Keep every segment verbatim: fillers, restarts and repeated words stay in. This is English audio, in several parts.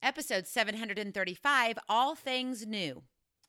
episode seven hundred thirty-five, All Things New.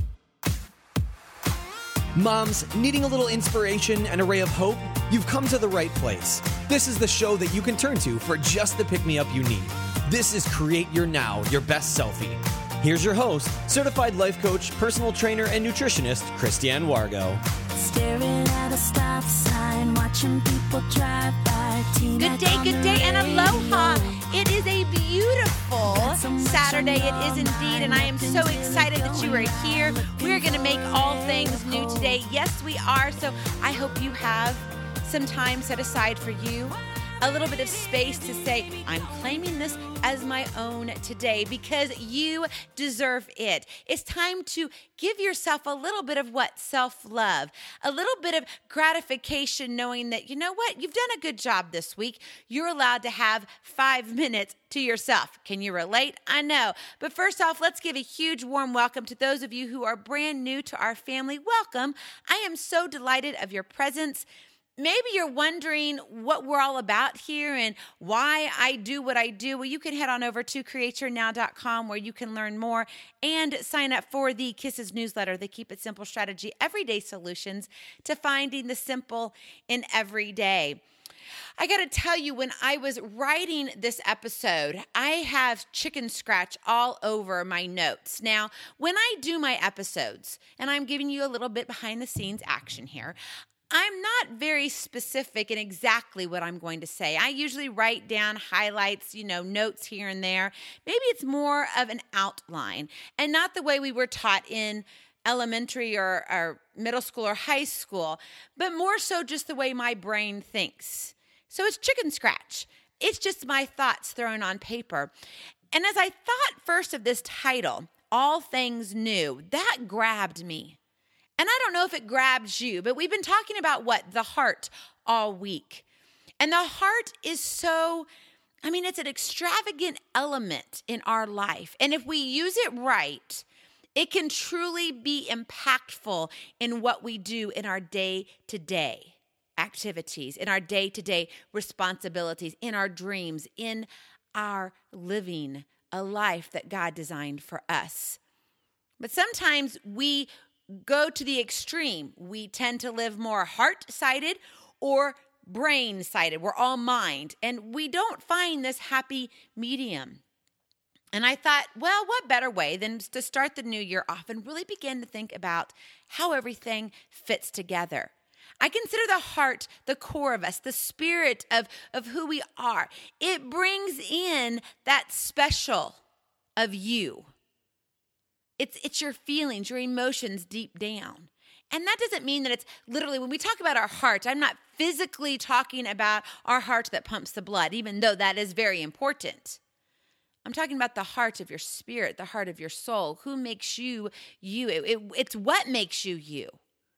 Moms, needing a little inspiration and a ray of hope? You've come to the right place. This is the show that you can turn to for just the pick-me-up you need. This is Create Your Now, Your Best Selfie. Here's your host, certified life coach, personal trainer, and nutritionist, Christiane Wargo. Staring at a stop sign, watching people drive by. Good day, good day, and aloha. It is a beautiful Saturday. It is indeed, and I am so excited that you are here. We're going to make all things new today. Yes, we are. So I hope you have some time set aside for you. A little bit of space to say, I'm claiming this as my own today because you deserve it. It's time to give yourself a little bit of what? Self-love, a little bit of gratification knowing that, you know what? You've done a good job this week. You're allowed to have five minutes to yourself. Can you relate? I know. But first off, let's give a huge warm welcome to those of you who are brand new to our family. Welcome. I am so delighted of your presence. Maybe you're wondering what we're all about here and why I do what I do. Well, you can head on over to create your now dot com where you can learn more and sign up for the Kisses newsletter, the Keep It Simple Strategy, everyday solutions to finding the simple in every day. I got to tell you, when I was writing this episode, I have chicken scratch all over my notes. Now, when I do my episodes, and I'm giving you a little bit behind the scenes action here, I'm not very specific in exactly what I'm going to say. I usually write down highlights, you know, notes here and there. Maybe it's more of an outline and not the way we were taught in elementary or, or middle school or high school, but more so just the way my brain thinks. So it's chicken scratch. It's just my thoughts thrown on paper. And as I thought first of this title, All Things New, that grabbed me. And I don't know if it grabs you, but we've been talking about what? The heart all week. And the heart is so, I mean, it's an extravagant element in our life. And if we use it right, it can truly be impactful in what we do in our day-to-day activities, in our day-to-day responsibilities, in our dreams, in our living a life that God designed for us. But sometimes we go to the extreme. We tend to live more heart-sided or brain-sided. We're all mind, and we don't find this happy medium. And I thought, well, what better way than to start the new year off and really begin to think about how everything fits together. I consider the heart the core of us, the spirit of, of who we are. It brings in that special of you. It's it's your feelings, your emotions deep down. And that doesn't mean that it's literally, when we talk about our heart, I'm not physically talking about our heart that pumps the blood, even though that is very important. I'm talking about the heart of your spirit, the heart of your soul. Who makes you you? It, it, it's what makes you you.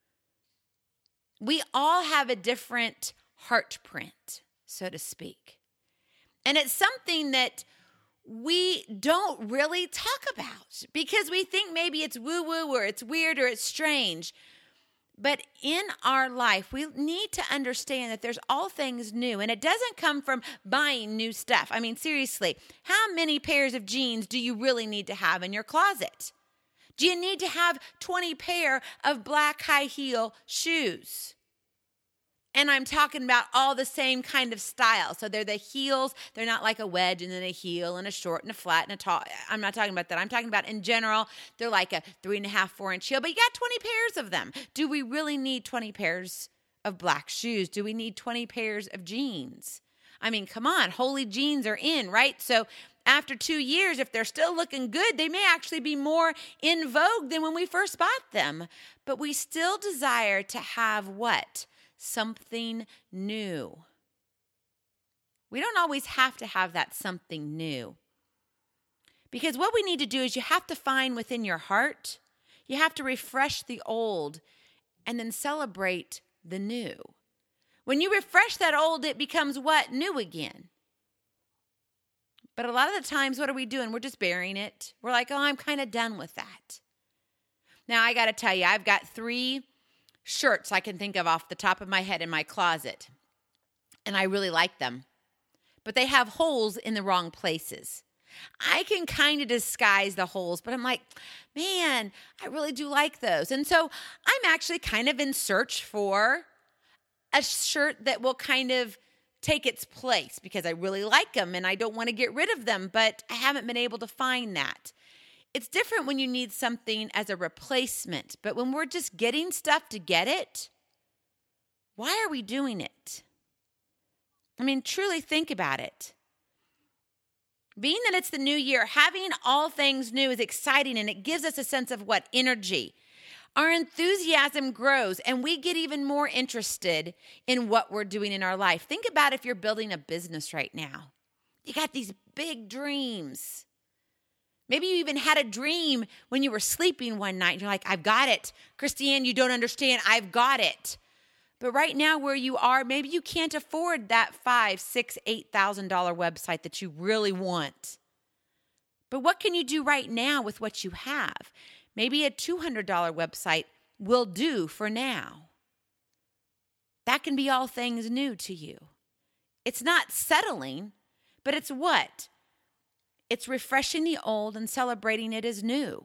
We all have a different heart print, so to speak. And it's something that we don't really talk about because we think maybe it's woo-woo or it's weird or it's strange. But in our life, we need to understand that there's all things new, and it doesn't come from buying new stuff. I mean, seriously, how many pairs of jeans do you really need to have in your closet? Do you need to have twenty pair of black high heel shoes? And I'm talking about all the same kind of style. So they're the heels. They're not like a wedge and then a heel and a short and a flat and a tall. I'm not talking about that. I'm talking about in general, they're like a three and a half, four inch heel, but you got twenty pairs of them. Do we really need twenty pairs of black shoes? Do we need twenty pairs of jeans? I mean, come on, holy jeans are in, right? So after two years, if they're still looking good, they may actually be more in vogue than when we first bought them. But we still desire to have what? Something new. We don't always have to have that something new. Because what we need to do is you have to find within your heart, you have to refresh the old and then celebrate the new. When you refresh that old, it becomes what? New again. But a lot of the times, what are we doing? We're just burying it. We're like, oh, I'm kind of done with that. Now, I got to tell you, I've got three shirts I can think of off the top of my head in my closet, and I really like them. But they have holes in the wrong places. I can kind of disguise the holes, but I'm like, man, I really do like those. And so I'm actually kind of in search for a shirt that will kind of take its place because I really like them and I don't want to get rid of them, but I haven't been able to find that. It's different when you need something as a replacement, but when we're just getting stuff to get it, why are we doing it? I mean, truly think about it. Being that it's the new year, having all things new is exciting and it gives us a sense of what? Energy. Our enthusiasm grows and we get even more interested in what we're doing in our life. Think about if you're building a business right now. You got these big dreams. Maybe you even had a dream when you were sleeping one night and you're like, I've got it. Christiane, you don't understand. I've got it. But right now where you are, maybe you can't afford that five, six, eight thousand dollar website that you really want. But what can you do right now with what you have? Maybe a two hundred dollar website will do for now. That can be all things new to you. It's not settling, but it's what? It's refreshing the old and celebrating it as new.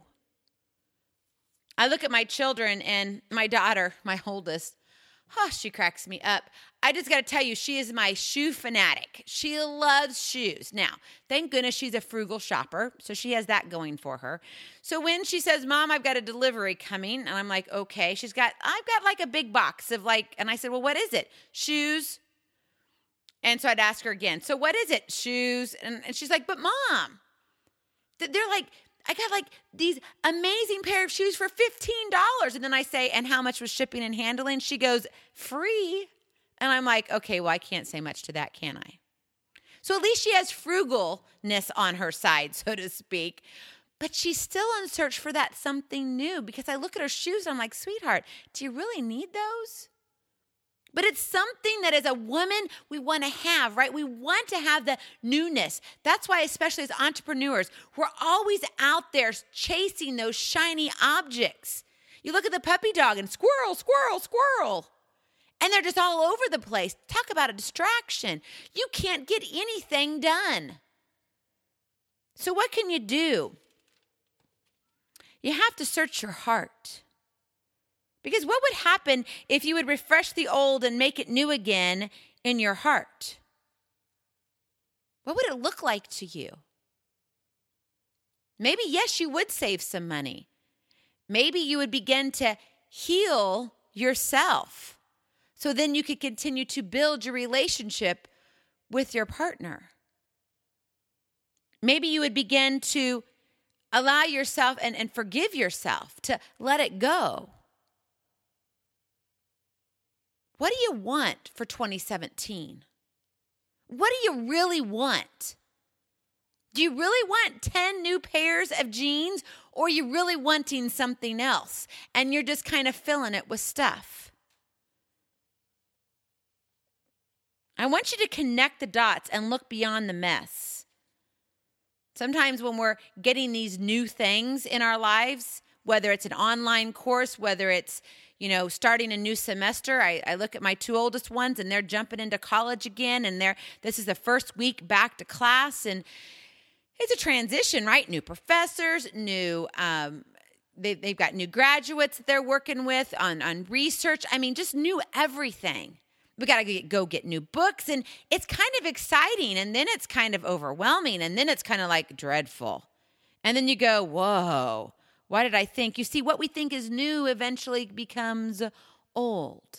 I look at my children and my daughter, my oldest, oh, she cracks me up. I just got to tell you, she is my shoe fanatic. She loves shoes. Now, thank goodness she's a frugal shopper, so she has that going for her. So when she says, Mom, I've got a delivery coming, and I'm like, okay. She's got, I've got like a big box of like, and I said, well, what is it? Shoes. And so I'd ask her again, so what is it? Shoes. And, and she's like, but Mom, they're like, I got like these amazing pair of shoes for fifteen dollars. And then I say, and how much was shipping and handling? She goes, free. And I'm like, okay, well, I can't say much to that, can I? So at least she has frugalness on her side, so to speak. But she's still in search for that something new because I look at her shoes and I'm like, sweetheart, do you really need those? But it's something that as a woman we want to have, right? We want to have the newness. That's why, especially as entrepreneurs, we're always out there chasing those shiny objects. You look at the puppy dog and squirrel, squirrel, squirrel. And they're just all over the place. Talk about a distraction. You can't get anything done. So what can you do? You have to search your heart. Because what would happen if you would refresh the old and make it new again in your heart? What would it look like to you? Maybe, yes, you would save some money. Maybe you would begin to heal yourself. So then you could continue to build your relationship with your partner. Maybe you would begin to allow yourself and, and forgive yourself, to let it go. What do you want for twenty seventeen? What do you really want? Do you really want ten new pairs of jeans, or are you really wanting something else and you're just kind of filling it with stuff? I want you to connect the dots and look beyond the mess. Sometimes when we're getting these new things in our lives, whether it's an online course, whether it's, you know, starting a new semester, I, I look at my two oldest ones and they're jumping into college again, and they're this is the first week back to class, and it's a transition, right? New professors, new um, they, they've got new graduates that they're working with on, on research. I mean, just new everything. We got to go get new books, and it's kind of exciting, and then it's kind of overwhelming, and then it's kind of like dreadful. And then you go, whoa, why did I think? You see, what we think is new eventually becomes old.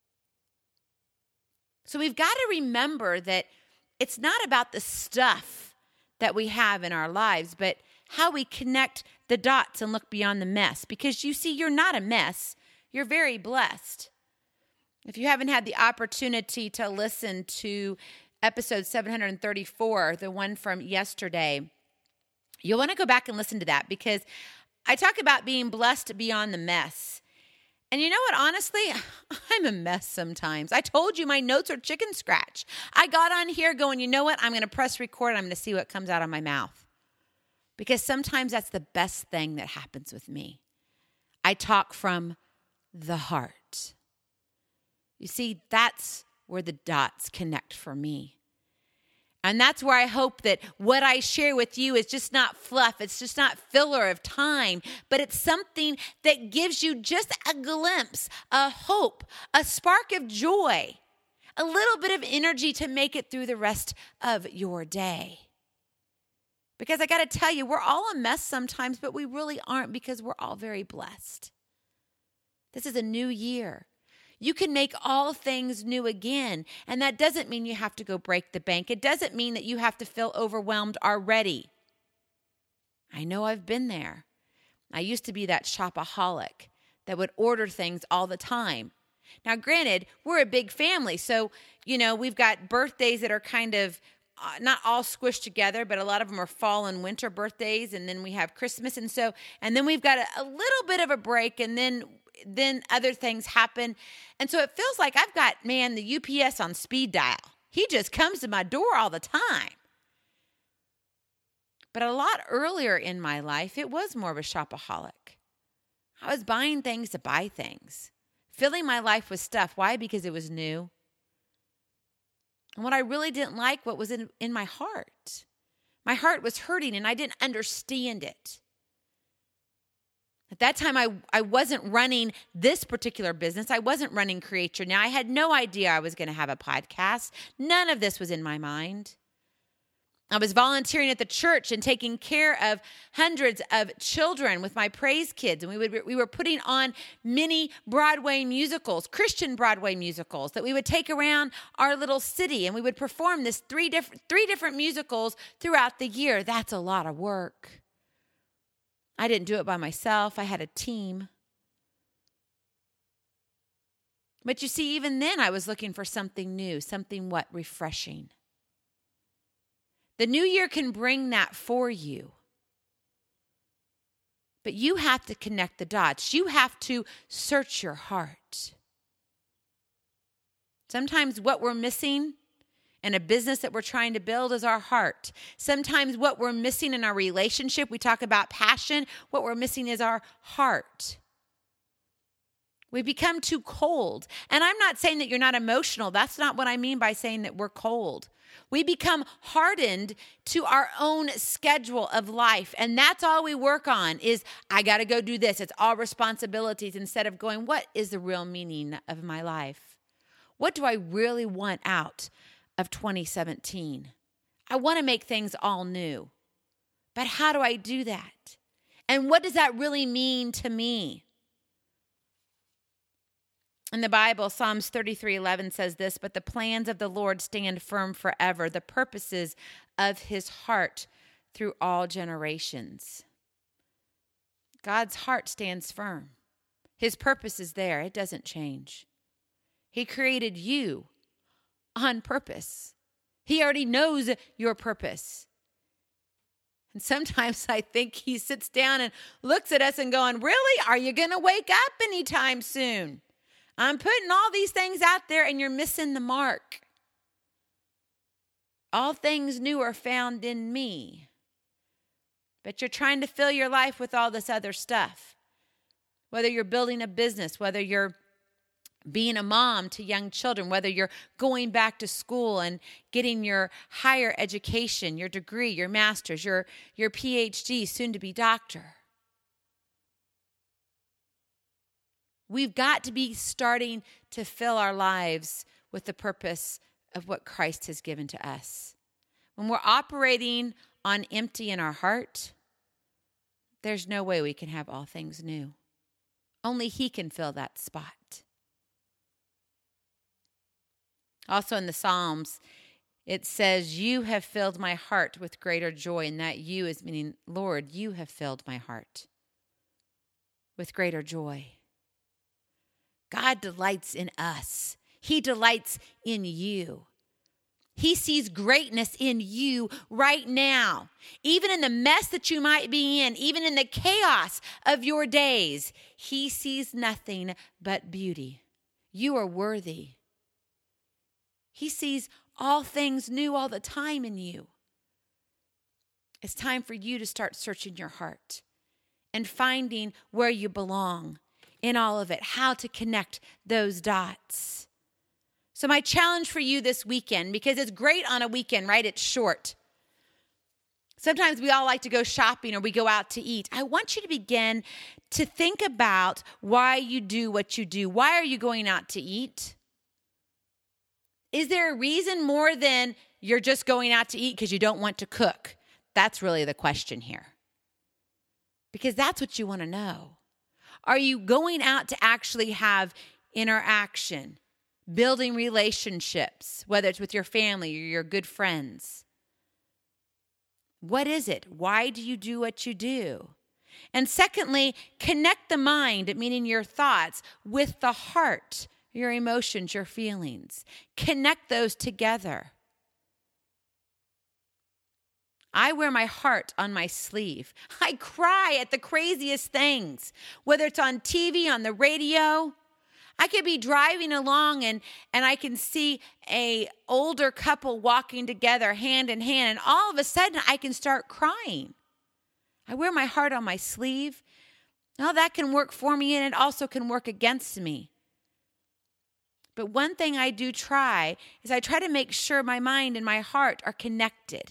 So we've got to remember that it's not about the stuff that we have in our lives, but how we connect the dots and look beyond the mess. Because you see, you're not a mess. You're very blessed. If you haven't had the opportunity to listen to episode seven thirty-four, the one from yesterday, you'll want to go back and listen to that, because I talk about being blessed beyond the mess. And you know what? Honestly, I'm a mess sometimes. I told you my notes are chicken scratch. I got on here going, you know what? I'm going to press record and I'm going to see what comes out of my mouth. Because sometimes that's the best thing that happens with me. I talk from the heart. You see, that's where the dots connect for me. And that's where I hope that what I share with you is just not fluff. It's just not filler of time, but it's something that gives you just a glimpse, a hope, a spark of joy, a little bit of energy to make it through the rest of your day. Because I got to tell you, we're all a mess sometimes, but we really aren't, because we're all very blessed. This is a new year. You can make all things new again. And that doesn't mean you have to go break the bank. It doesn't mean that you have to feel overwhelmed already. I know I've been there. I used to be that shopaholic that would order things all the time. Now, granted, we're a big family. So, you know, we've got birthdays that are kind of uh, not all squished together, but a lot of them are fall and winter birthdays. And then we have Christmas. And so, and then we've got a, a little bit of a break, and then then other things happen. And so it feels like I've got, man, the U P S on speed dial. He just comes to my door all the time. But a lot earlier in my life, it was more of a shopaholic. I was buying things to buy things, filling my life with stuff. Why? Because it was new. And what I really didn't like, what was in, in my heart. My heart was hurting, and I didn't understand it. At that time, I, I wasn't running this particular business. I wasn't running Create Your Now. I had no idea I was going to have a podcast. None of this was in my mind. I was volunteering at the church and taking care of hundreds of children with my praise kids. And we would we were putting on many Broadway musicals, Christian Broadway musicals, that we would take around our little city. And we would perform this three different three different musicals throughout the year. That's a lot of work. I didn't do it by myself. I had a team. But you see, even then I was looking for something new, something what? Refreshing. The new year can bring that for you. But you have to connect the dots. You have to search your heart. Sometimes what we're missing and a business that we're trying to build is our heart. Sometimes what we're missing in our relationship, we talk about passion, what we're missing is our heart. We become too cold. And I'm not saying that you're not emotional. That's not what I mean by saying that we're cold. We become hardened to our own schedule of life. And that's all we work on is, I got to go do this. It's all responsibilities, instead of going, what is the real meaning of my life? What do I really want out of twenty seventeen? I want to make things all new. But how do I do that? And what does that really mean to me? In the Bible, Psalms thirty-three eleven says this, but the plans of the Lord stand firm forever, the purposes of his heart through all generations. God's heart stands firm. His purpose is there. It doesn't change. He created you on purpose. He already knows your purpose. And sometimes I think he sits down and looks at us and going, really? Are you going to wake up anytime soon? I'm putting all these things out there and you're missing the mark. All things new are found in me. But you're trying to fill your life with all this other stuff. Whether you're building a business, whether you're being a mom to young children, whether you're going back to school and getting your higher education, your degree, your master's, your, your P H D, soon to be doctor. We've got to be starting to fill our lives with the purpose of what Christ has given to us. When we're operating on empty in our heart, there's no way we can have all things new. Only he can fill that spot. Also in the Psalms, it says, you have filled my heart with greater joy. And that you is meaning, Lord, you have filled my heart with greater joy. God delights in us. He delights in you. He sees greatness in you right now. Even in the mess that you might be in, even in the chaos of your days, he sees nothing but beauty. You are worthy. He sees all things new all the time in you. It's time for you to start searching your heart and finding where you belong in all of it, how to connect those dots. So my challenge for you this weekend, because it's great on a weekend, right? It's short. Sometimes we all like to go shopping or we go out to eat. I want you to begin to think about why you do what you do. Why are you going out to eat? Is there a reason more than you're just going out to eat because you don't want to cook? That's really the question here. Because that's what you want to know. Are you going out to actually have interaction, building relationships, whether it's with your family or your good friends? What is it? Why do you do what you do? And secondly, connect the mind, meaning your thoughts, with the heart, your emotions, your feelings. Connect those together. I wear my heart on my sleeve. I cry at the craziest things, whether it's on T V, on the radio. I could be driving along and, and I can see a older couple walking together hand in hand, and all of a sudden I can start crying. I wear my heart on my sleeve. Now that can work for me, and it also can work against me. But one thing I do try is I try to make sure my mind and my heart are connected.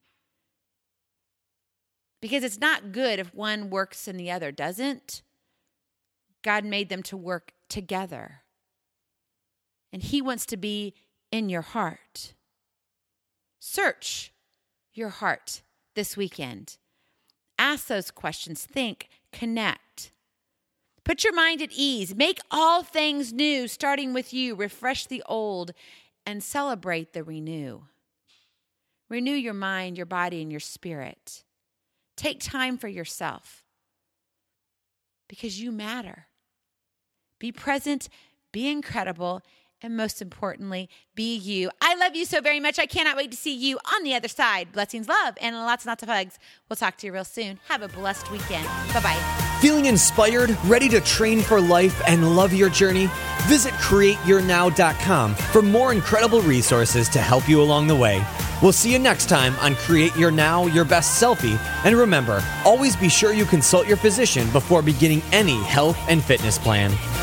Because it's not good if one works and the other doesn't. God made them to work together. And He wants to be in your heart. Search your heart this weekend. Ask those questions. Think. Connect. Put your mind at ease. Make all things new, starting with you. Refresh the old and celebrate the renew. Renew your mind, your body, and your spirit. Take time for yourself because you matter. Be present, be incredible, and most importantly, be you. I love you so very much. I cannot wait to see you on the other side. Blessings, love, and lots and lots of hugs. We'll talk to you real soon. Have a blessed weekend. Bye-bye. Feeling inspired, ready to train for life, and love your journey? Visit create your now dot com for more incredible resources to help you along the way. We'll see you next time on Create Your Now, Your Best Selfie. And remember, always be sure you consult your physician before beginning any health and fitness plan.